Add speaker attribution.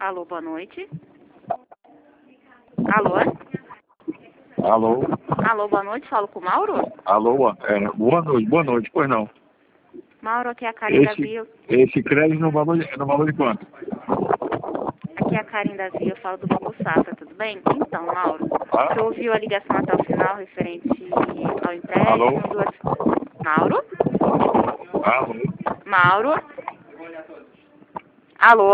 Speaker 1: Alô, boa noite. Alô?
Speaker 2: Alô?
Speaker 1: Alô, boa noite, falo com o Mauro?
Speaker 2: Alô, boa noite, pois não.
Speaker 1: Mauro, aqui é a Karen da Via.
Speaker 2: Esse crédito no valor de quanto?
Speaker 1: Aqui é a Karen da Via, eu falo do Banco Safra, tudo bem? Então, Mauro,
Speaker 2: Ah?
Speaker 1: você ouviu a ligação até o final referente ao
Speaker 2: Alô?
Speaker 1: empréstimo do... Mauro?
Speaker 2: Alô?
Speaker 1: Mauro? Alô?